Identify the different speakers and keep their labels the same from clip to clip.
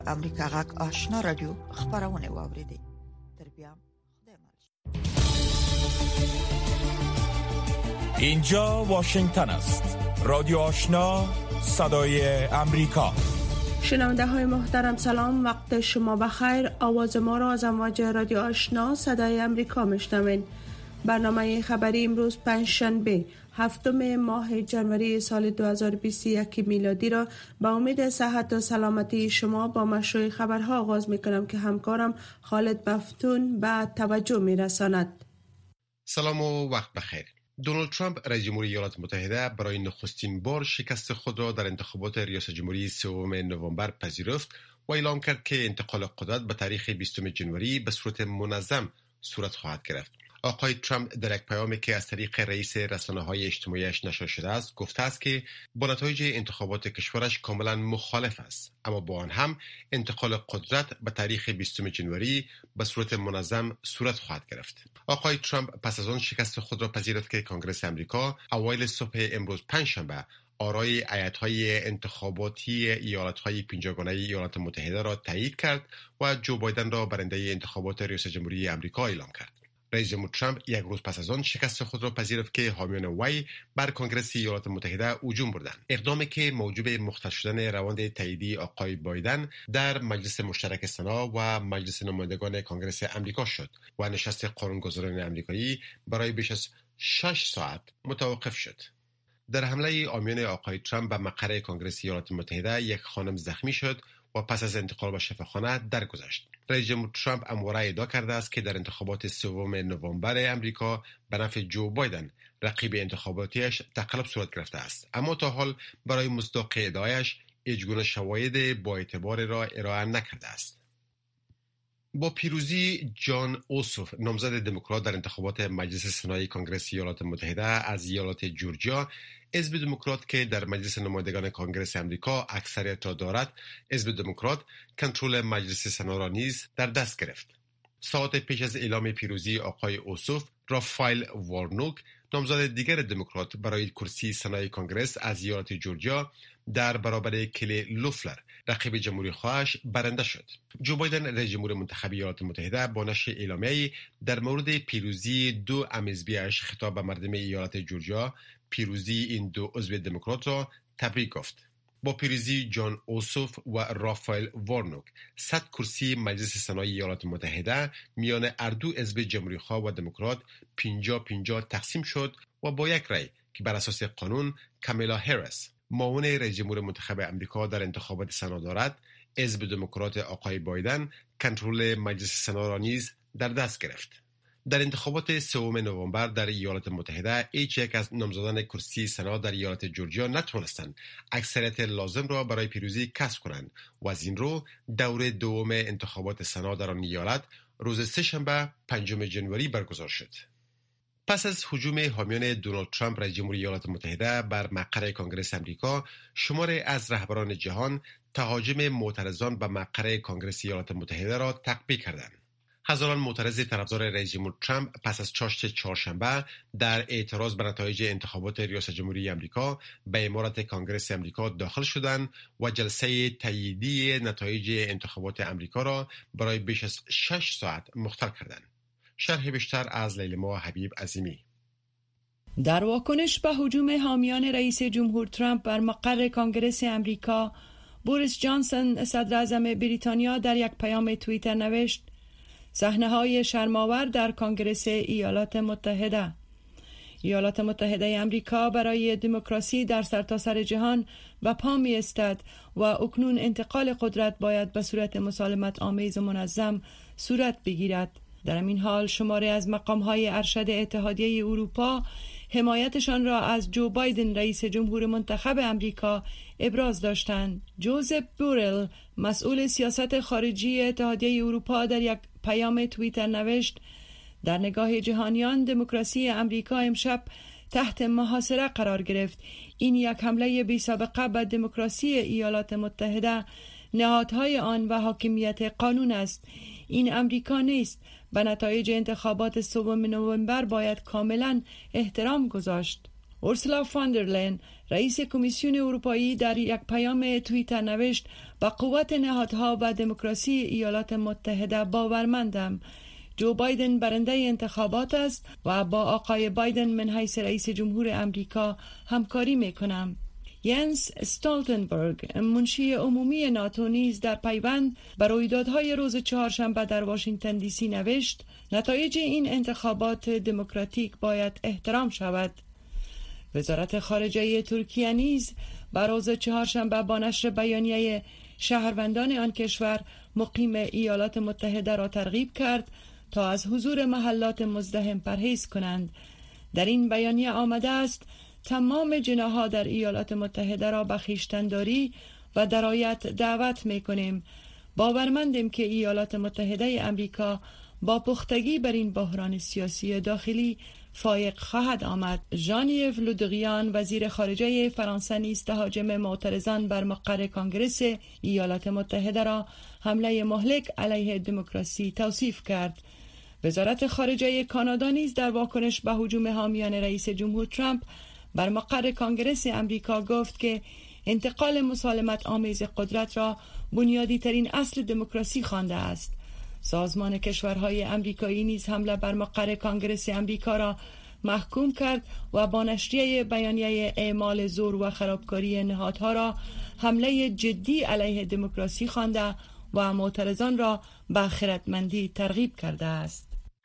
Speaker 1: امریکا غږ آشنا رادیو خبرونه واوریدي. تر بیا خدای مل.
Speaker 2: اینجا واشنگتن است. رادیو آشنا، صدای امریکا.
Speaker 3: شنونده های محترم سلام، وقت شما بخیر. آواز ما را از امواج رادیو آشنا صدای امریکا میشنوین. برنامه خبری امروز پنجشنبه هفتم ماه جنوری سال 2021 میلادی را با امید صحت و سلامتی شما با مشروع خبرها آغاز میکنم که همکارم خالد بفتون به توجه میرساند.
Speaker 4: سلام و وقت بخیر. دونالد ترامپ رئیس جمهور ایالات متحده برای نخستین بار شکست خود را در انتخابات ریاست جمهوری 3 نوامبر پذیرفت و اعلام کرد که انتقال قدرت به تاریخ 20 جنوری به صورت منظم صورت خواهد گرفت. آقای ترامپ در یک پیامی که از طریق رئیس رسانه‌های اجتماعیش نشر شده است گفته است که با نتایج انتخابات کشورش کاملا مخالف است، اما با آن هم انتقال قدرت به تاریخ 20 جنوری به صورت منظم صورت خواهد گرفت. آقای ترامپ پس از آن شکست خود را پذیرفت که کنگره امریکا اوایل صبح امروز پنجشنبه آرای ایالت‌های انتخاباتی ایالت‌های پنجگانه ایالات متحده را تایید کرد و جو بایدن را برنده انتخابات ریاست جمهوری آمریکا اعلام کرد. رئیس جمهور ترامپ یک روز پس از آن شکست خود را پذیرفت که حامیان وی بر کنگره ایالات متحده هجوم بردند، اقدامی که موجب مختل شدن روند تاییدی آقای بایدن در مجلس مشترک سنا و مجلس نمایندگان کنگره آمریکا شد و نشست قانونگذاران آمریکایی برای بیش از 6 ساعت متوقف شد. در حمله حامیان آقای ترامپ به مقر کنگره ایالات متحده یک خانم زخمی شد و پس از انتقال به شفاخانه درگذشت. رئیس جمهور ترامپ امروز ادعا کرده است که در انتخابات 3 نوامبر آمریکا به نفع جو بایدن رقیب انتخاباتیش تقلب صورت گرفته است، اما تا حال برای مصداق ادعایش هیچگونه شواهد با اعتبار را ارائه نکرده است. با پیروزی جان اوسوف نامزد دموکرات در انتخابات مجلس سنای کنگره ایالات متحده از ایالات جورجیا، حزب دموکرات که در مجلس نمایندگان کنگره آمریکا اکثریت را دارد، حزب دموکرات کنترل مجلس سنا را نیز در دست گرفت. ساعات پیش از اعلام پیروزی آقای اوسوف، رافائل وارنوک نامزد دیگر دموکرات برای کرسی سنای کنگره از ایالات جورجیا در برابر کلی لوفلر رقیب جمهوری خواهش برنده شد. جو بایدن رئیس جمهور منتخب ایالات متحده با نشر اعلامیه‌ای در مورد پیروزی دو امیزبیش خطاب به مردم ایالات جورجیا پیروزی این دو عضو دموکرات را تبریک گفت. با پیروزی جان اوسوف و رافائل وارنوک 100 کرسی مجلس سنای ایالات متحده میان اردو حزب جمهوری خواه و دموکرات 50-50 تقسیم شد و با یک رأی که بر اساس قانون کامیلا هریس معاون رئیس جمهور منتخب امریکا در انتخابات سنا دارد، حزب دموکرات آقای بایدن کنترل مجلس سنا را نیز در دست گرفت. در انتخابات 3 نوامبر در ایالات متحده هیچ یک از نامزدان کرسی سنا در ایالات جورجیا نتوانستند اکثریت لازم را برای پیروزی کسب کنند و از این رو دور دوم انتخابات سنا در آن ایالت روز سه‌شنبه 5 جنوری برگزار شد. پس از هجوم حامیان دونالد ترامپ رئیس جمهور ایالات متحده بر مقر کنگره آمریکا، شماری از رهبران جهان تهاجم معترضان به مقر کنگره ایالات متحده را تقبیح کردند. هزاران معترض طرفدار رئیس جمهور ترامپ پس از چاشت چهارشنبه در اعتراض به نتایج انتخابات ریاست جمهوری آمریکا به عمارت کنگره آمریکا داخل شدند و جلسه تاییدی نتایج انتخابات آمریکا را برای بیش از 6 ساعت مختل کردند. شرح بیشتر از لیلما حبیب عظیمی.
Speaker 3: در واکنش به هجوم حامیان رئیس جمهور ترامپ بر مقر کنگره آمریکا، بوریس جانسون صدر اعظم بریتانیا در یک پیام توییتر نوشت: صحنه‌های شرم‌آور در کنگره ایالات متحده. ایالات متحده آمریکا برای دموکراسی در سرتاسر جهان به پا می‌ایستد و اکنون انتقال قدرت باید به صورت مسالمت آمیز و منظم صورت بگیرد. در این حال شماری از مقام‌های ارشد اتحادیه اروپا حمایتشان را از جو بایدن رئیس جمهور منتخب آمریکا ابراز داشتند. جوزف بورل مسئول سیاست خارجی اتحادیه اروپا در یک پیام توییتر نوشت: در نگاه جهانیان دموکراسی آمریکا امشب تحت محاصره قرار گرفت. این یک حمله بی سابقه به دموکراسی ایالات متحده، نهادهای آن و حاکمیت قانون است. این آمریکا نیست. به نتایج انتخابات 3 نوامبر باید کاملا احترام گذاشت. اورسولا فاندرلاین رئیس کمیسیون اروپایی در یک پیام توییتر نوشت: با قوت نهادها و دموکراسی ایالات متحده باورمندم. جو بایدن برنده انتخابات است و با آقای بایدن من حیث رئیس جمهور امریکا همکاری میکنم. ینس استولتنبرگ، منشی عمومی ناتو، نیز در پیوند بر رویدادهای روز چهارشنبه در واشنگتن دی سی نوشت: نتایج این انتخابات دموکراتیک باید احترام شود. وزارت خارجه ترکیه نیز بر روز چهارشنبه با نشر بیانیه شهروندان آن کشور مقیم ایالات متحده را ترغیب کرد تا از حضور محلات مزدحم پرهیز کنند. در این بیانیه آمده است: تمام جناح‌ها در ایالات متحده را به خویشتن‌داری و درایت دعوت می‌کنیم. باورمندیم که ایالات متحده امریکا با پختگی بر این بحران سیاسی داخلی فایق خواهد آمد. ژان-یو لودریان، وزیر خارجه فرانسه، نیز تهاجم معترضان بر مقر کنگره ایالات متحده را حمله مهلک علیه دموکراسی توصیف کرد. وزارت خارجه کانادا نیز در واکنش به هجوم حامیان رئیس جمهور ترامپ بر مقر کنگره امریکا گفت که انتقال مسالمت آمیز قدرت را بنیادی ترین اصل دموکراسی خوانده است. سازمان کشورهای امریکایی نیز حمله بر مقر کنگره امریکا را محکوم کرد و با نشریه بیانیه اعمال زور و خرابکاری نهادها را حمله جدی علیه دموکراسی خوانده و معترضان را به خردمندی ترغیب کرده است.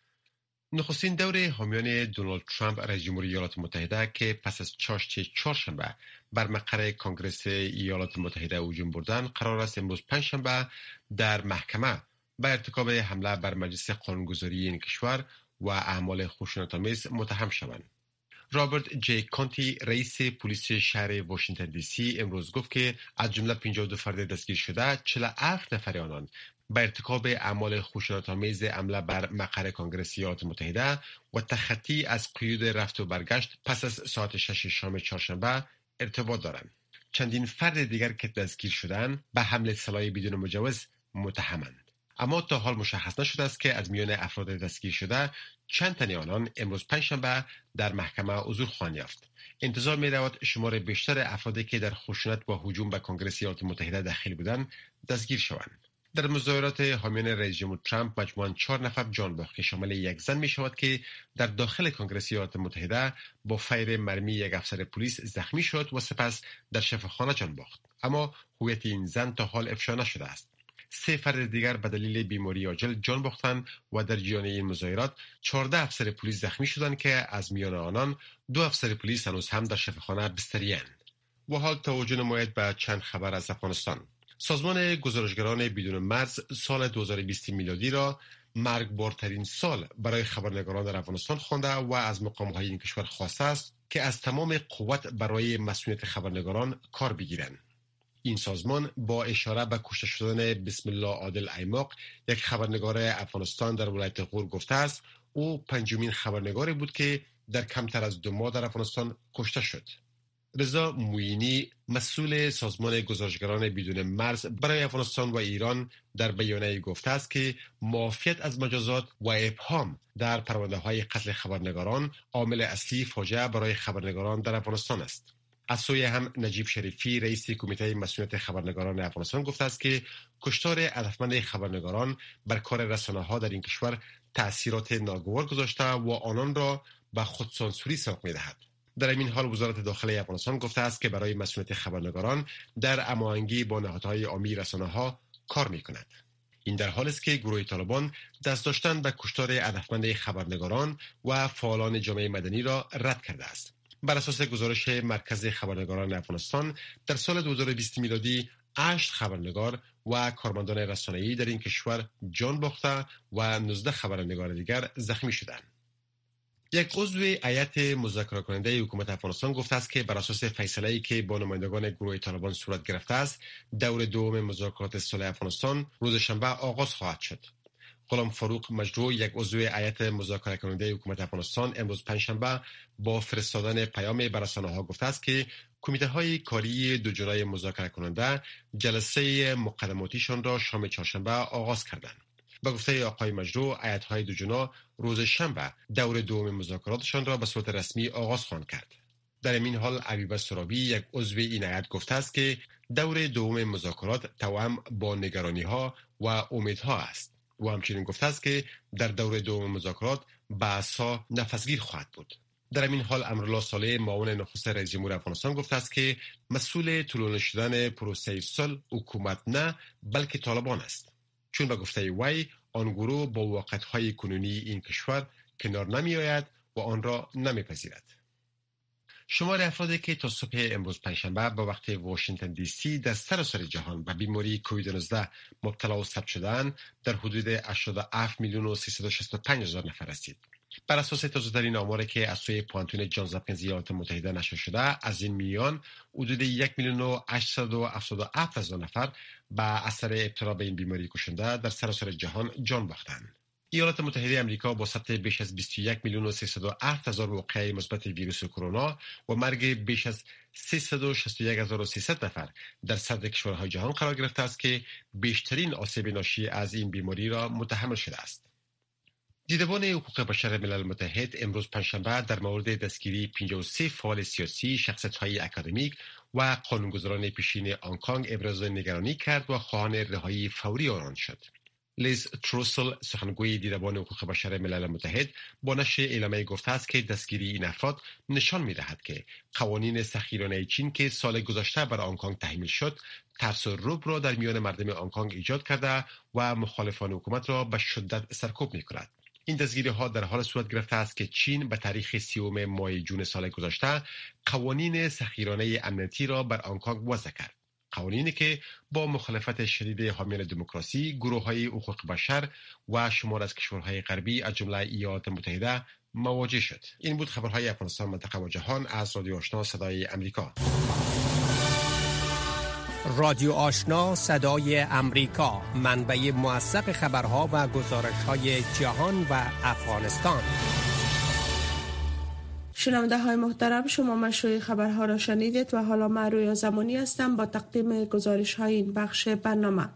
Speaker 4: نخستین دور حامیان دونالد ترامپ رئیس جمهوری ایالات متحده که پس از چاشت چهارشنبه بر مقر کنگره ایالات متحده هجوم بردن، قرار است امروز پنجشنبه در محکمه به ارتکاب حمله بر مجلس قانونگذاری این کشور و اعمال خشونت‌آمیز متهم شوند. رابرت جی کانتی، رئیس پلیس شهر واشنگتن دی سی، امروز گفت که از جمله 52 فرد دستگیر شده، 47 نفر آنان به ارتکاب اعمال خشونت‌آمیز حمله بر مقر کنگره ایالات متحده و تخطی از قیود رفت و برگشت پس از ساعت 6 شام چهارشنبه ارتباط دارند. چندین فرد دیگر که دستگیر شدند به حمل سلاح بدون مجوز متهمند. اما تا حال مشخص نشده است که از میان افراد دستگیر شده چند تن آنان امروز پنجشنبه در محکمه حضور خواهند یافت. انتظار می رود شمار بیشتر افرادی که در خشونت و هجوم به کنگره ایالات متحده داخل بودند دستگیر شوند. در مظاهرات حامیان رئیس جمهور ترامپ مجموعاً 4 نفر جان باخت که شامل یک زن می شود که در داخل کنگره ایالات متحده با فیر مرمی یک افسر پلیس زخمی شد و سپس در شفاخانه جان باخت. اما هویت این زن تا حال افشا نشده است. 3 فرد دیگر به دلیل بیماری عاجل جان باختند و در جریان این مظاهرات 14 افسر پلیس زخمی شدند که از میان آنان 2 افسر پلیس هنوز هم در شفاخانه بستری‌اند. و حال توجه نماید به چند خبر از افغانستان. سازمان گزارشگران بدون مرز سال 2020 میلادی را مرگبارترین سال برای خبرنگاران در افغانستان خوانده و از مقام‌های این کشور خواسته است که از تمام قوت برای مسئولیت خبرنگاران کار بگیرند. این سازمان با اشاره به کشته شدن بسم الله عادل ایماق، یک خبرنگار افغانستان در ولایت غور، گفته است او 5مین خبرنگاری بود که در کمتر از 2 ماه در افغانستان کشته شد. رضا موینی، مسئول سازمان گزارشگران بدون مرز برای افغانستان و ایران، در بیانیه گفته است که معافیت از مجازات و ابهام در پرونده‌های قتل خبرنگاران عامل اصلی فاجعه برای خبرنگاران در افغانستان است. از سوی هم نجیب شریفی، رئیس کمیته مسئولیت خبرنگاران افغانستان، گفته است که کشتار هدفمند خبرنگاران بر کار رسانه‌ها در این کشور تأثیرات ناگوار گذاشته و آنان را به خودسانسوری سوق می‌دهد. در این حال وزارت داخلی افغانستان گفته است که برای مسئولیت خبرنگاران در هماهنگی با نهادهای عامی رسانه‌ها کار می‌کند. این در حالی است که گروه طالبان دست داشتن به کشتار هدفمند خبرنگاران و فعالان جامعه مدنی را رد کرده است. بر اساس گزارش مرکز خبرنگاران افغانستان، در سال 2020 میلادی 8 خبرنگار و کارمندان رسانه‌ای در این کشور جان باخته و 19 خبرنگار دیگر زخمی شدند. یک عضو هیئت مذاکره کننده حکومت افغانستان گفته است که بر اساس فیصله‌ای که با نمایندگان گروه طالبان صورت گرفته است، دور دوم مذاکرات صلح افغانستان روز شنبه آغاز خواهد شد. غلام فاروق مجروح، یک عضو هیئت مذاکره کننده حکومت افغانستان، امروز پنجشنبه با فرستادن پیام به رسانه‌ها گفته است که کمیته‌های کاری دو جناح مذاکره کننده جلسه مقدماتیشان را شام چهارشنبه آغاز کردند. به گفته آقای مجروح، هیئت‌های دو جناح روز شنبه دور دوم مذاکراتشان را به صورت رسمی آغاز خواهند کرد. در این حال عبیبه سرابی یک عضو این هیئت گفته است که دور دوم مذاکرات توأم با نگرانی‌ها و امیدها است. او همچنین گفته است که در دور دوم مذاکرات بحث‌ها نفسگیر خواهد بود. در این حال امرالله صالح معاون نخست رئیس جمهور افغانستان گفته است که مسئول طولانی شدن پروسه صلح حکومت نه بلکه طالبان است، چون به گفته وی آن گروه با واقعیت‌های کنونی این کشور کنار نمی‌آید و آن را نمی‌پذیرد. شمار افرادی که تا صبح امروز پنجشنبه به وقت واشنگتن دی سی در سراسر جهان به بیماری کووید 19 مبتلا و ثبت شدند در حدود 87,365,000 نفر رسید. بر اساس تازه‌ترین آماری که از سوی پوانتون جانز هاپکینز ایالات متحده نشر شده، از این میان حدود 1,877,000 نفر به اثر ابتلا به این بیماری کشنده در سراسر جهان جان باختند. ایالات متحده آمریکا با ثبت بیش از 21,307,000 واقعه مثبت ویروس کرونا و مرگ بیش از 361,300 نفر در صدر کشورهای جهان قرار گرفته است که بیشترین آسیب ناشی از این بیماری را متحمل شده است. دیدبان حقوق بشر ملل متحد امروز پنجشنبه در مورد دستگیری 53 فعال سیاسی، شخصیت‌های اکادمیک و قانونگذاران پیشین هنگ کنگ ابراز نگرانی کرد و خواهان رهایی فوری آنان شد. لیز تروسل، سخنگوی دیدبان حقوق بشر ملل متحد، با نشر اعلامیه گفته است که دستگیری این افراد نشان می‌دهد که قوانین سخیرانه چین که سال گذشته بر هنگ کنگ تحمیل شد، ترس و رعب را در میان مردم هنگ کنگ ایجاد کرده و مخالفان حکومت را به شدت سرکوب می‌کند. این دستگیری ها در حال صورت گرفته است که چین به تاریخ 30 ماه جون سال گذشته قوانین سخیرانه امنیتی را بر هنگ کنگ وضع کرد. قوانینی که با مخالفت شدید حامیان دموکراسی، گروه‌های حقوق بشر و شمار از کشورهای غربی از جمله ایالات متحده مواجه شد. این بود خبرهای افغانستان، منطقه و جهان از رادیو آشنا صدای امریکا.
Speaker 5: رادیو آشنا صدای امریکا، منبع موثق خبرها و گزارش‌های جهان و افغانستان.
Speaker 3: شنونده های محترم، شما مشروع خبرها را شنیدید و حالا من رویا زمانی هستم با تقدیم گزارش های این بخش برنامه.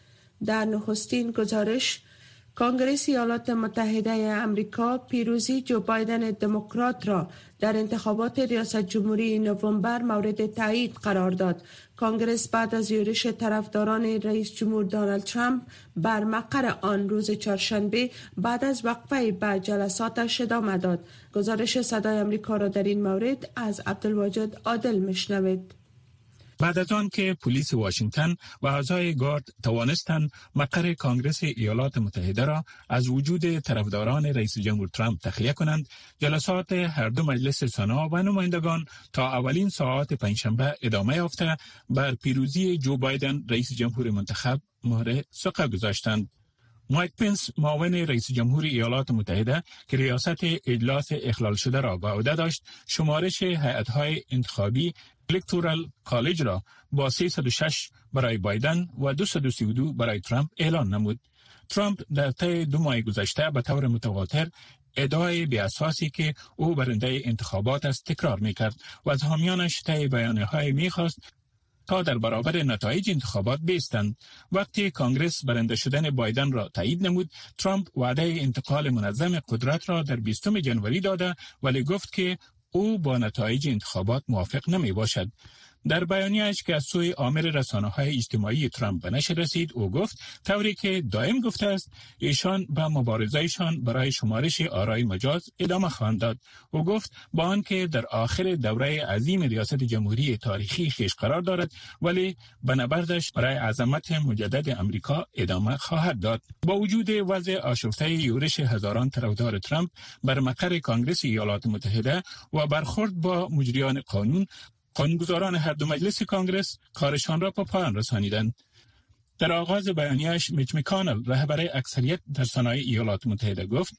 Speaker 3: در نخستین گزارش، کنگره ایالات متحده امریکا پیروزی جو بایدن دموکرات را در انتخابات ریاست جمهوری نوامبر مورد تایید قرار داد. کنگره بعد از یورش طرفداران رئیس جمهور دونالد ترامپ بر مقر آن روز چهارشنبه بعد از وقفه به جلساتش ادامه داد. گزارش صدای امریکا را در این مورد از عبدالواجد عادل میشنوید.
Speaker 6: بعد از آن که پلیس واشنگتن و اعضای گارد توانستند مقر کانگرس ایالات متحده را از وجود طرفداران رئیس جمهور ترامپ تخلیه کنند، جلسات هر دو مجلس سنا و نمایندگان تا اولین ساعات پنجشنبه ادامه یافته بر پیروزی جو بایدن رئیس جمهور منتخب مهر ثقه گذاشتند. مایک پنس، معاون رئیس جمهور ایالات متحده که ریاست اجلاس اخلال شده را به عهده داشت، شمارش هیئت‌های انتخابی الکتورال کالج را با 306 برای بایدن و 232 برای ترامپ اعلان نمود. ترامپ در طی 2 ماه گذشته به طور متواتر ادعای بی‌اساسی که او برنده انتخابات است تکرار می‌کرد و از حامیانش طی بیانیه‌های می‌خواست تا در برابر نتایج انتخابات بایستند. وقتی کانگرس برنده شدن بایدن را تایید نمود، ترامپ وعده انتقال منظم قدرت را در 20 جنوری داده، ولی گفت که او با نتایج انتخابات موافق نمی باشد. در بیانیه‌اش که از سوی آمر رسانه‌های اجتماعی ترامپ به نشر رسید، او گفت طوری که دائم گفته است ایشان به مبارزه‌شان برای شمارش آرای مجاز ادامه خواهند داد. او گفت با آنکه در آخر دوره عظیم ریاست جمهوری تاریخی خویش قرار دارد، ولی به نبردش برای عظمت مجدد امریکا ادامه خواهد داد. با وجود وضع آشفته یورش هزاران طرفدار ترامپ بر مقر کانگرس ایالات متحده و برخورد با مجریان قانونگذاران هر دو مجلس کانگرس کارشان را به پایان رسانیدند. در آغاز بیانیه‌اش میچ مکانل، رهبر اکثریت در سنای ایالات متحده گفت: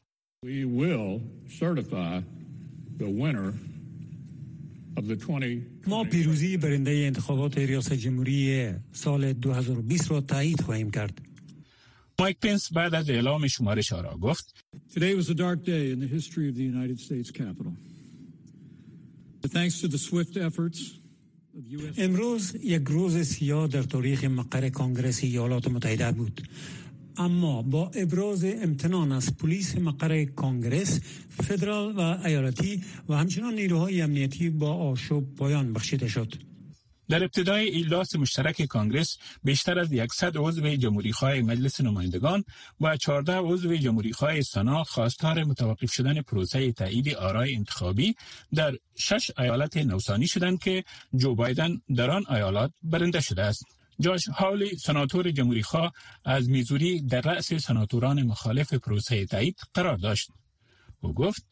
Speaker 7: ما پیروزی برنده انتخابات ریاست جمهوری سال 2020 را تایید خواهیم کرد.
Speaker 6: مایک پنس بعد از اعلام شمارش آرا گفت:
Speaker 8: Today was a dark day in the history of the United States Capitol. Thanks to the swift efforts of
Speaker 7: امروز یک روز سیاه در تاریخ مقر کانگرس ایالات متحده بود. اما با ابراز امتنان از پلیس مقر کانگرس، فدرال و ایالتی و همچنان نیروهای امنیتی با آشوب پایان بخشیده شد.
Speaker 6: در ابتدای اجلاس مشترک کانگرس بیشتر از 100 عضو جمهوری‌خواه مجلس نمایندگان و 14 عضو جمهوری‌خواه سنا خواستار متوقف شدن پروسه تایید آرای انتخابی در 6 ایالت نوسانی شدند که جو بایدن در آن ایالات برنده شده است. جاش هاولی، سناتور جمهوری‌خواه از میزوری، در رأس سناتوران مخالف پروسه تایید قرار داشت. او گفت: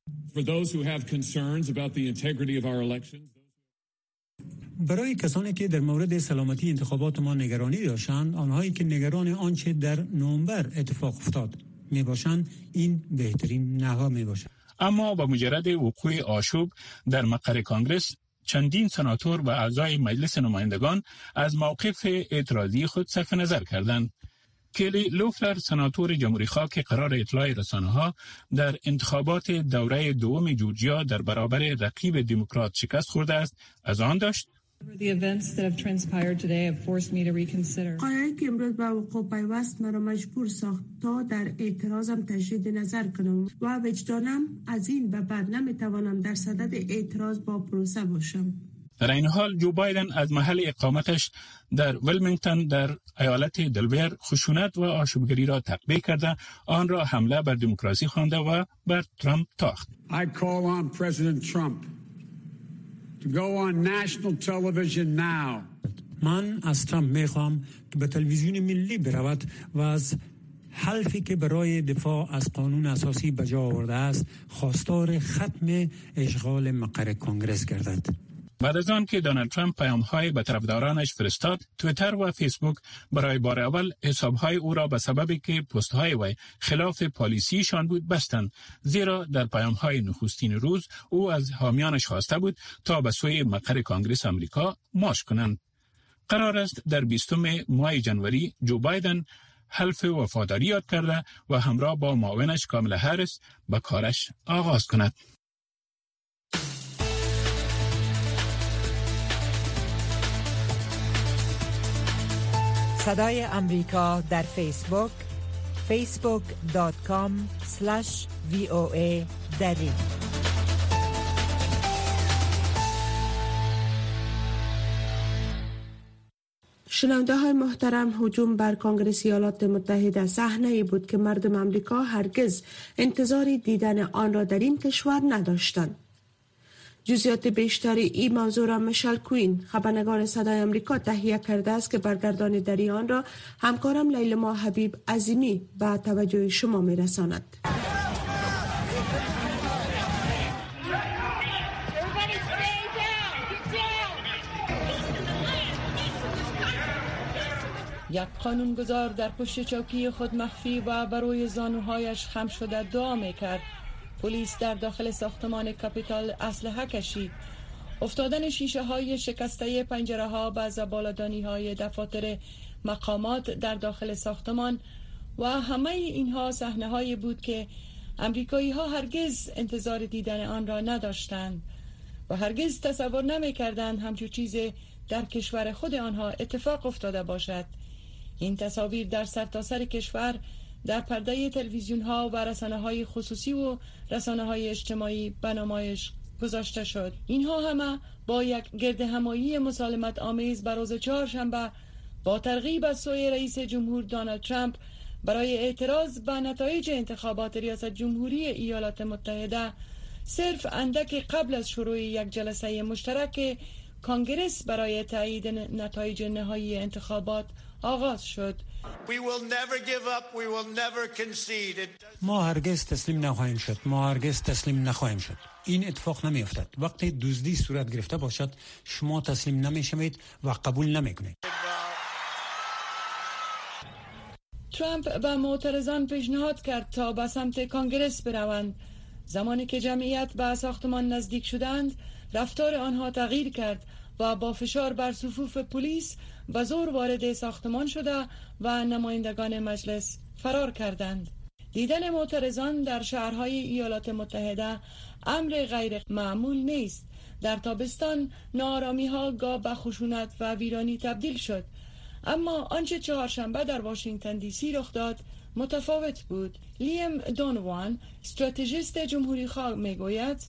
Speaker 7: برای کسانی که در مورد سلامتی انتخابات ما نگرانی داشتند، آنهایی که نگران آنچه در نوامبر اتفاق افتاد می باشند، این بهترین نها می باشد.
Speaker 6: اما با مجرد وقوع آشوب در مقر کانگرس، چندین سناتور و اعضای مجلس نمایندگان از موقف اعتراضی خود صرف نظر کردند. کلی لوفلر، سناتور جمهوری‌خواه که قرار اطلاع رسانه‌ها در انتخابات دوره دوم جورجیا در برابر رقیب دموکرات شکست خورده است، از آن داشت:
Speaker 9: قایه‌ای که امروز به وقوع پیوست مرا مجبور ساخت تا در اعتراضم تجدید نظر کنم و وجدانم از این به بعد نمیتوانم در صدد اعتراض با پروسه باشم.
Speaker 6: در این حال جو بایدن از محل اقامتش در ویلمینگتون در ایالت دلویر خشونت و آشوبگری را تقبیح کرده، آن را حمله بر دموکراسی خوانده و بر ترامپ تاخت.
Speaker 8: I call on President Trump to go on national television now.
Speaker 7: من از ترامپ میخوام که به تلویزیون ملی برود و از حلفی که برای دفاع از قانون اساسی به جا آورده است خواستار ختم اشغال مقر کانگرس گردد.
Speaker 6: بعد از آن که دونالد ترامپ پیام‌های به طرفدارانش فرستاد، توییتر و فیسبوک برای بار اول حساب‌های او را به سببی که پست‌های وی خلاف پالیسیشان بود بستند، زیرا در پیام‌های نخستین روز او از حامیانش خواسته بود تا به سوی مقر کانگرس آمریکا مارش کنند. قرار است در 20 ماه ژانویه جو بایدن حلف وفاداری یاد کرده و همراه با معاونش کاملا هریس به کارش آغاز کند.
Speaker 1: صدای امریکا در فیسبوک facebook.com/VOA دری.
Speaker 9: شنونده های محترم، هجوم بر کنگره ایالات متحده صحنه‌ای بود که مردم امریکا هرگز انتظار دیدن آن را در این کشور نداشتند. جزئیات بیشتری این موضوع را میشل کوین، خبرنگار صدای امریکا، تهیه کرده است که برگردان در آن را همکارم لیلما حبیب عظیمی به توجه شما میرساند.
Speaker 3: یک قانونگذار در پشت چوکی خود مخفی و بر روی زانوهایش خم شده دعا میکرد. پلیس در داخل ساختمان کاپیتال اسلحه کشید. افتادن شیشه های شکسته پنجره ها و زباله‌دانی های دفاتر مقامات در داخل ساختمان و همه اینها صحنه هایی بود که امریکایی ها هرگز انتظار دیدن آن را نداشتند و هرگز تصور نمی کردند همچون چیز در کشور خود آنها اتفاق افتاده باشد. این تصاویر در سرتاسر کشور در پرده تلویزیون ها و رسانه های خصوصی و رسانه های اجتماعی به نمایش گذاشته شد. اینها همه با یک گردهمایی مسالمت آمیز بر روز چهارشنبه با ترغیب از سوی رئیس جمهور دونالد ترامپ برای اعتراض به نتایج انتخابات ریاست جمهوری ایالات متحده صرف اندکی قبل از شروع یک جلسه مشترک کانگرس برای تایید نتایج نهایی انتخابات آغاز شد.
Speaker 7: ما هرگز تسلیم نخواهیم شد. ما هرگز تسلیم نخواهیم شد. این اتفاق نمی افتد. وقتی دزدی صورت گرفته باشد، شما تسلیم نمی شوید و قبول نمی کنید.
Speaker 3: ترامپ به معترضان پیشنهاد کرد تا به سمت کانگرس بروند. زمانی که جمعیت به ساختمان نزدیک شدند، رفتار آنها تغییر کرد و با فشار بر صفوف پلیس و زور وارد ساختمان شده و نمایندگان مجلس فرار کردند. دیدن معترضان در شهرهای ایالات متحده امر غیر معمول نیست. در تابستان ناآرامی ها گاه به خشونت و ویرانی تبدیل شد، اما آنچه چهارشنبه در واشنگتن دی سی رخ داد متفاوت بود. لیم دونوان، استراتژیست جمهوری خواه، میگوید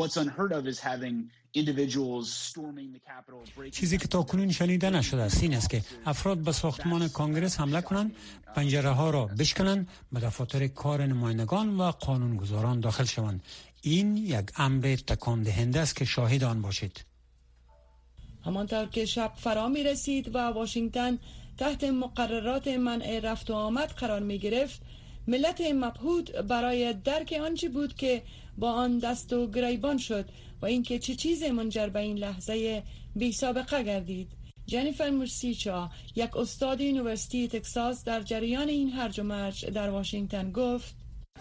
Speaker 7: چیزی که تاکنون شنیده نشده است این است که افراد به ساختمان کانگرس حمله کنند، پنجره ها را بشکنند، به دفاتر کار نمایندگان و قانونگذاران داخل شوند. این یک امر تکان دهنده است که شاهد آن باشید.
Speaker 3: همانطور که شب فرا می رسید و واشنگتن تحت مقررات منع رفت و آمد قرار می گرفت، ملت مبهوت برای درک آنچه بود که با آن دست و گریبان شد و اینکه چه چیز منجر به این لحظه بی سابقه گردید. جنیفر موسیچا، یک استاد یونیورسیتی تکساس، در جریان این هرج و مرج در واشنگتن گفت: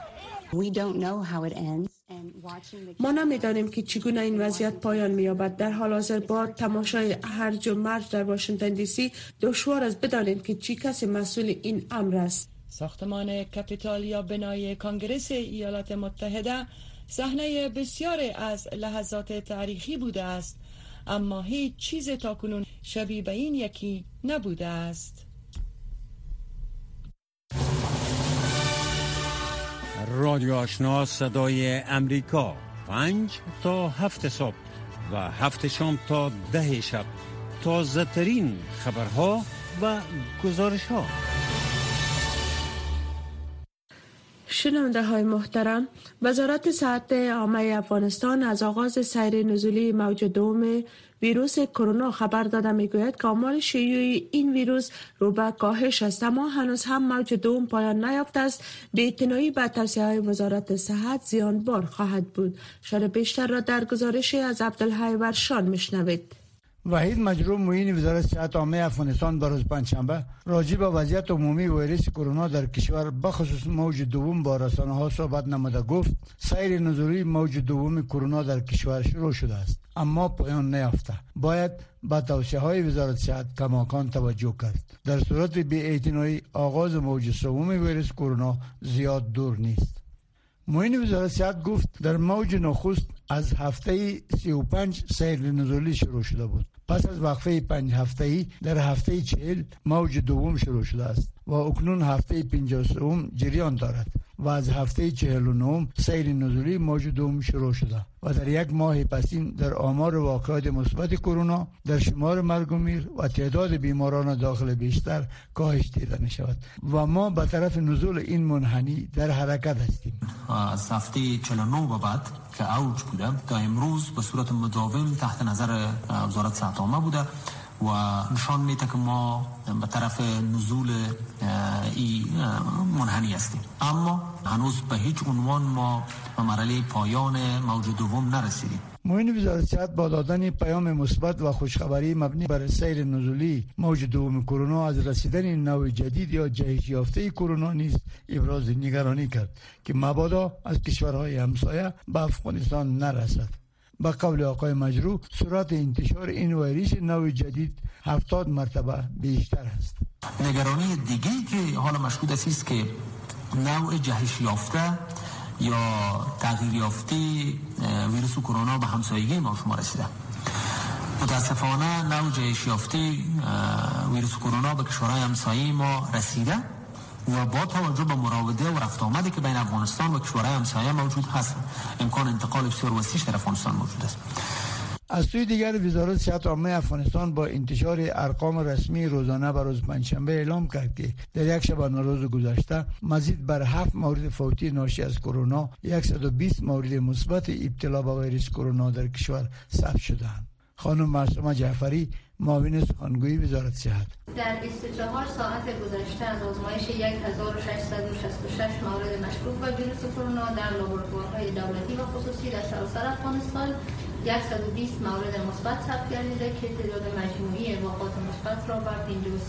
Speaker 9: ما نمیدانیم که چگونه این وضعیت پایان می‌یابد. در حال حاضر با تماشای هرج و مرج در واشنگتن دی سی دشوار است بدانیم که چه کسی مسئول این امر است.
Speaker 3: ساختمان کپیتال یا بنای کانگرس ایالات متحده صحنه بسیاری از لحظات تاریخی بوده است، اما هیچ چیز تاکنون شبیه به این یکی نبوده است.
Speaker 7: رادیو آشنا صدای امریکا، 5 تا 7 صبح و 7 شام تا 10 شب، تازه ترین خبرها و گزارش ها.
Speaker 9: شنونده های محترم، وزارت صحت عامه افغانستان از آغاز سیر نزولی موج دوم ویروس کرونا خبر داده میگوید که آمار شیوع این ویروس رو به کاهش است، اما هنوز هم موج دوم پایان نیافته است. بی‌اعتنایی به توصیه‌های وزارت صحت زیانبار خواهد بود. شرح بیشتر را در گزارشی از عبدالحی ورشان میشنوید.
Speaker 10: وحید مجروح معین وزارت صحت عامه افغانستان بروز پنجشنبه راجع به وضعیت عمومی ویروس کرونا در کشور بخصوص موج دوم با رسانه‌ها صحبت نموده گفت سیر نزولی موج دوم کرونا در کشور شروع شده است اما پایان نیافته. باید به توصیه‌های وزارت صحت کماکان توجه کرد. در صورت بی‌اعتنایی آغاز موج سوم ویروس کرونا زیاد دور نیست. معین وزارت صحت گفت در موج نخست از هفته 35 سیر نزولی شروع شده بود. پس از وقفه 5 هفته‌ای در هفته 40 موج دوم شروع شده است و اکنون هفته 53 جریان دارد و از هفته 49 سیر نزولی موج دوم شروع شده و در یک ماه پسین در آمار واقعات مثبت کرونا، در شمار مرگ و میر و تعداد بیماران داخل بیشتر کاهش دیده می شود و ما به طرف نزول این منحنی در حرکت هستیم.
Speaker 11: از هفته 49 به بعد که اوج بوده تا امروز به صورت مداوم تحت نظر وزارت صحت عامه بوده و نشان میده که ما به طرف نزول این منحنی هستیم، اما هنوز به هیچ عنوان ما به مرحله پایان موج دوم نرسیدیم.
Speaker 10: معین وزارت صحت با دادن پیام مثبت و خوشخبری مبنی بر سیر نزولی موج دوم کرونا از رسیدن نوع جدید یا جهش یافته کرونا نیز ابراز نگرانی کرد که مبادا از کشورهای همسایه به افغانستان نرسد. با قول آقای مجروح سرعت انتشار این ویروس نوع جدید 70 مرتبه بیشتر است.
Speaker 11: نگرانی دیگه که حالا مشهود است که نوع جهش یافته یا تغییر یافته ویروس کرونا به همسایگی ما شما رسیده. متاسفانه نوع جهش یافته ویروس کرونا به کشورهای همسایه ما رسیده و با توجه به مراوده و رفت آمدی که بین افغانستان و کشورهای همسایه موجود هست، امکان انتقال بسیار وسیع در افغانستان موجود است.
Speaker 10: از سوی دیگر وزارت صحت عامه افغانستان با انتشار ارقام رسمی روزانه بروز پنجشنبه اعلام کرد که در یک شبانه روز گذشته مزید بر 7 مورد فوتی ناشی از کرونا 120 مورد مثبت ابتلا به ویروس کرونا در کشور ثبت شدند. خانم معصومه جعفری، معاون سخنگوی وزارت صحت:
Speaker 12: در 24 ساعت گذشته از آزمایش 1666 مورد مشکوک به ویروس کرونا در لابراتوارهای دولتی و خصوصی در سراسر افغانستان 120 مورد مثبت ثبت گردیده که تعداد مجموعی واقعات مثبت را بر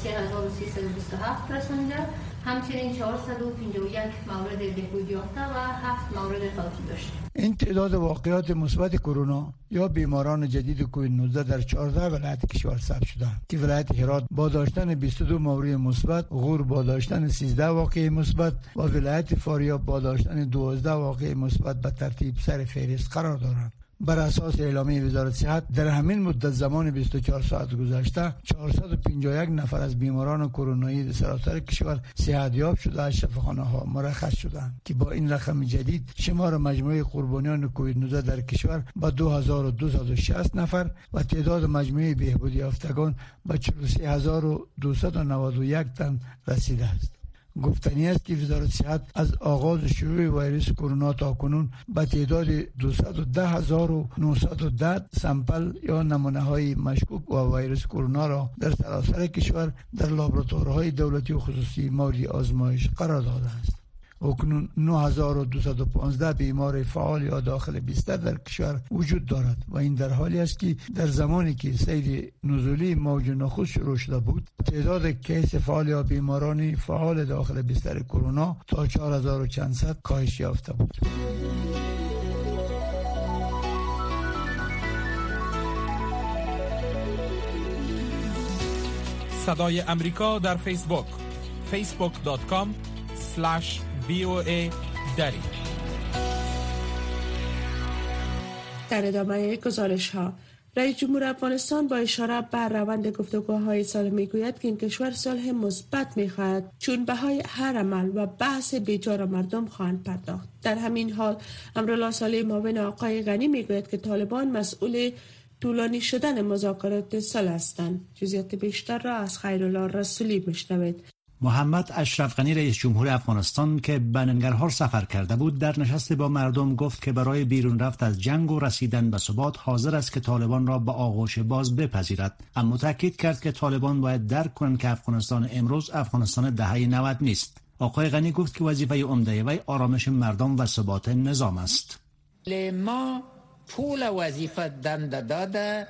Speaker 12: 53327 رسانیده. همچنین 451 مورد بهبود یافته و 7 مورد فوتی داشت.
Speaker 10: این تعداد واقعات مثبت کرونا یا بیماران جدید کووید 19 در 14 ولایت کشور ثبت شده که ولایت هرات با داشتن 22 مورد مثبت، غور با داشتن 13 واقعه مثبت و ولایت فاریاب با داشتن 12 واقعه مثبت به ترتیب سر فهرست قرار دارند. بر اساس اعلامیه وزارت صحت در همین مدت زمان 24 ساعت گذشته 451 نفر از بیماران کرونایی در سراسر کشور صحتیاب شده از شفاخانه‌ها مرخص شدند که با این رقم جدید شمار مجموعه قربانیان کووید 19 در کشور به 2260 نفر و تعداد مجموعه بهبودی یافتگان به 43291 تن رسیده است. گفتنی است که وزارت صحت از آغاز شیوع ویروس کرونا تا کنون به تعداد 210910 سامپل یا نمونه های مشکوک و ویروس کرونا را در سراسر کشور در لابراتوارهای دولتی و خصوصی مورد آزمایش قرار داده است. اکنون 9215 بیمار فعال یا داخل بستر در کشور وجود دارد و این در حالی است که در زمانی که سیر نزولی موج نخست شروع شده بود تعداد کیس فعال یا بیماران فعال داخل بستر کرونا تا 4400 کاهش یافته بود.
Speaker 2: صدای امریکا در فیسبوک facebook.com/VOA دری.
Speaker 9: در ادامه گزارش ها رئیس جمهور افغانستان با اشاره بر روند گفتگوهای صلح میگوید که این کشور صلح مثبت میخواهد چون بهای هر عمل و بحث بیجار مردم خواهند پرداخت. در همین حال امرالله صالح معاون آقای غنی میگوید که طالبان مسئول طولانی شدن مذاکرات صلح هستند. جزئیات بیشتر را از خیرالله رسولی بشنوید.
Speaker 13: محمد اشرف غنی رئیس جمهور افغانستان که به ننگرهار سفر کرده بود در نشست با مردم گفت که برای بیرون رفت از جنگ و رسیدن به ثبات حاضر است که طالبان را به آغوش باز بپذیرد، اما تاکید کرد که طالبان باید درک کنند که افغانستان امروز افغانستان دهه 90 نیست. آقای غنی گفت که وظیفه عمده وی آرامش مردم و ثبات نظام است.
Speaker 14: ما طول وظیفه دنده داده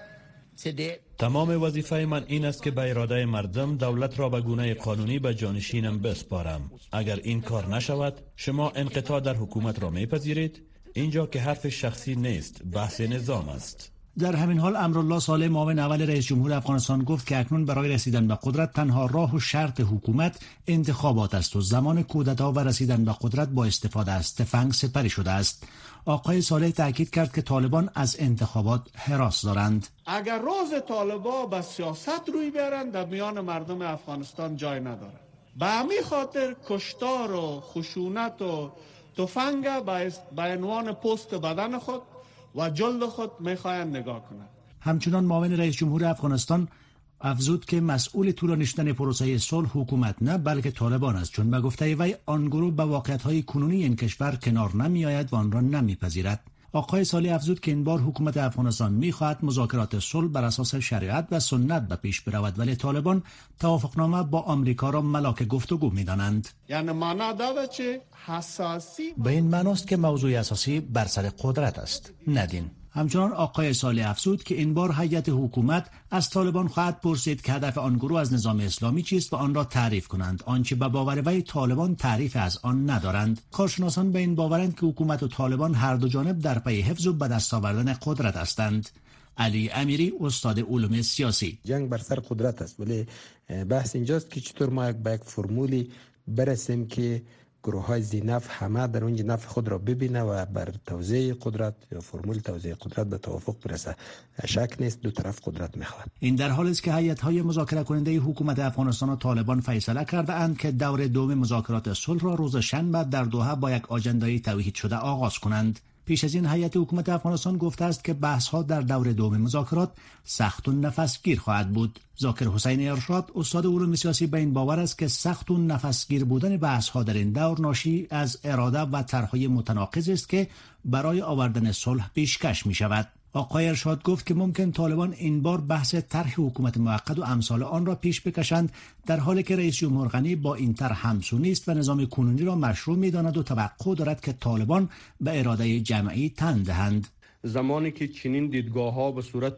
Speaker 15: تمام وظیفه من این است که به اراده مردم دولت را به گونه قانونی به جانشینم بسپارم. اگر این کار نشود شما انقطاع در حکومت را میپذیرید؟ اینجا که حرف شخصی نیست، بحث نظام است.
Speaker 13: در همین حال امرالله صالح معاون اول رئیس جمهور افغانستان گفت که اکنون برای رسیدن به قدرت تنها راه و شرط حکومت انتخابات است و زمان کودتا و رسیدن به قدرت با استفاده از تفنگ سپری شده است. آقای صالح تاکید کرد که طالبان از انتخابات هراس دارند.
Speaker 16: اگر راز طالبان به سیاست روی بیارن در میان مردم افغانستان جای نداره. به همین خاطر کشتار و خشونت و تفنگ به عنوان پوست بدن خود و جلد خود میخواین نگاه کنند.
Speaker 13: همچنان معاون رئیس جمهور افغانستان افزود که مسئول طولانی شدن پروسه صلح حکومت نه بلکه طالبان است، چون به گفته وی آن گروه با واقعیت‌های کنونی این کشور کنار نمی‌آید و آن را نمی‌پذیرد. آقای صالح افزود که این بار حکومت افغانستان می‌خواهد مذاکرات صلح بر اساس شریعت و سنت به پیش برود، ولی طالبان توافقنامه با آمریکا را ملاک گفتگو می‌دانند.
Speaker 16: یعنی معنا داره که حساسی
Speaker 13: به این معناست که موضوع اساسی بر سر قدرت است، نه دین. همچنان آقای صالح افزود که این بار هیئت حکومت از طالبان خواهد پرسید که هدف آن گروه از نظام اسلامی چیست و آن را تعریف کنند، آنچه به باور وی طالبان تعریف از آن ندارند. کارشناسان به این باورند که حکومت و طالبان هر دو جانب در پی حفظ و به دست آوردن قدرت هستند. علی امیری استاد علوم سیاسی:
Speaker 17: جنگ بر سر قدرت است، ولی بحث اینجاست که چطور ما به یک فرمولی برسیم که گروه‌های ذی‌نفع همه در اونجا نفع خود را ببینه و بر توزیع قدرت یا فرمول توزیع قدرت به توافق برسه. شک نیست دو طرف قدرت میخواد.
Speaker 13: این در حالی است که هیئت‌های مذاکره کننده حکومت افغانستان و طالبان فیصله کرده اند که دور دوم مذاکرات صلح را روز شنبه در دوحه با یک آژندای توحید شده آغاز کنند. پیش از این هیئت حکومت افغانستان گفته است که بحث‌ها در دور دوم مذاکرات سخت و نفسگیر خواهد بود. ذاکر حسین ارشاد استاد علوم سیاسی به این باور است که سخت و نفسگیر بودن بحث‌ها در این دور ناشی از اراده و طرح‌های متناقض است که برای آوردن صلح پیشکش می‌شود. آقای ارشاد گفت که ممکن طالبان این بار بحث طرح حکومت موقت و امثال آن را پیش بکشند، در حالی که رئیس جمهور غنی با این طرح همسو نیست و نظام کنونی را مشروع می‌داند و توقع دارد که طالبان به اراده جمعی تن دهند.
Speaker 18: زمانی که چنین دیدگاه‌ها به صورت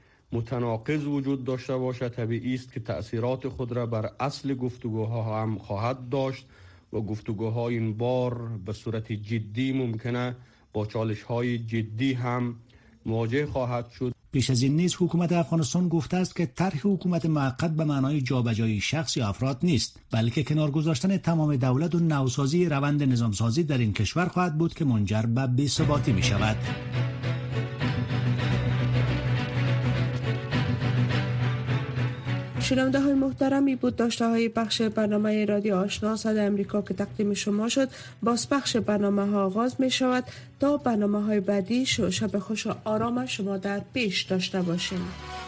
Speaker 18: متناقض وجود داشته باشد، طبیعی است که تأثیرات خود را بر اصل گفتگوها هم خواهد داشت و گفتگوها این بار به صورت جدی ممکنه با چالش‌های جدی هم مواجه خواهد شد.
Speaker 13: پیش از این نیز حکومت افغانستان گفته است که طرح حکومت موقت به معنای جابجایی شخص یا افراد نیست، بلکه کنار گذاشتن تمام دولت و نوسازی روند نظامسازی در این کشور خواهد بود که منجر به بی‌ثباتی می شود.
Speaker 9: شنونده های محترمی بود داشته های بخش برنامه رادیو آشنا صدای امریکا که تقدیم شما شد. باز پخش برنامه ها آغاز می شود. تا برنامه های بعدی شب خوش و آرام شما در پیش داشته باشیم.